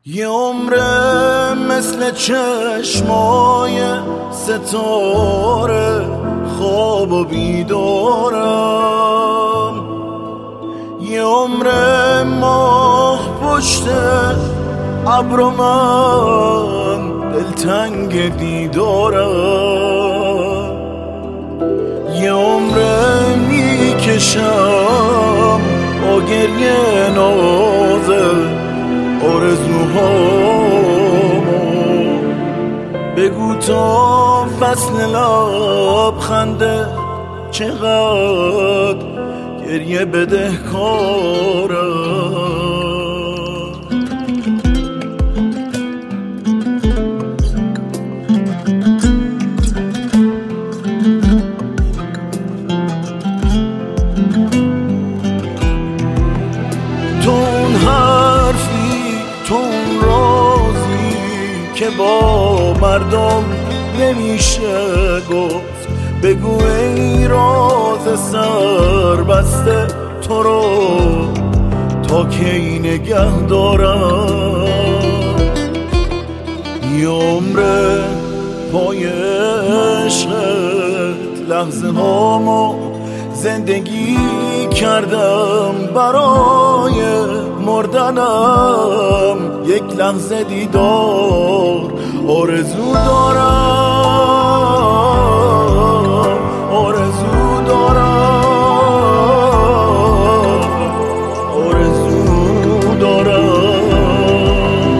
یه عمره مثل چشمای ستاره خواب و بیدارم، یه عمره ماه پشت ابر و من دلتنگ دیدارم، یه عمره میکشم با گریه نازه آرزوهامو، بگو تا فصل لبخنده چقدر گریه بدهکارم. تون رازی که با مردم نمیشه گفت، بگو ای راز سر بسته تو رو تا کی نگه دارم. یه عمره پای عشقت لحظه هامو زندگی کردم، برای مردنم یک لحظه دیدار آرزو دارم، آرزو دارم، آرزو دارم.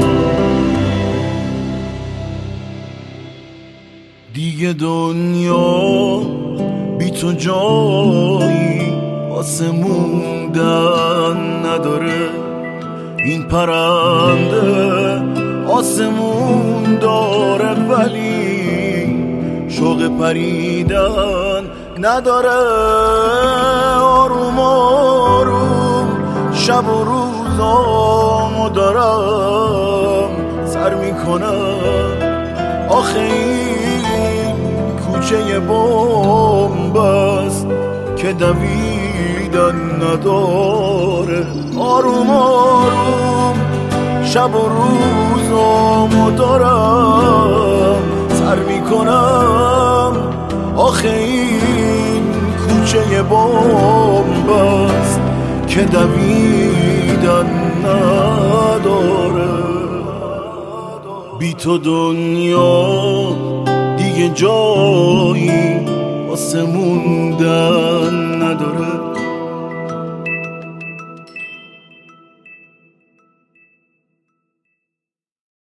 دیگه دنیا بی تو جایی واسه موندن نداره، این پرنده آسمون داره ولی شوق پریدن نداره. آروم آروم شب و روزامو دارم سر میکنم، آخه این کوچه بمب است که دویدن نداره. آروم آروم شب و روزامو دارم سر میکنم، آخه این کوچه بمب است که دویدن نداره. بی تو دنیا دیگه جایی واسه موندن نداره،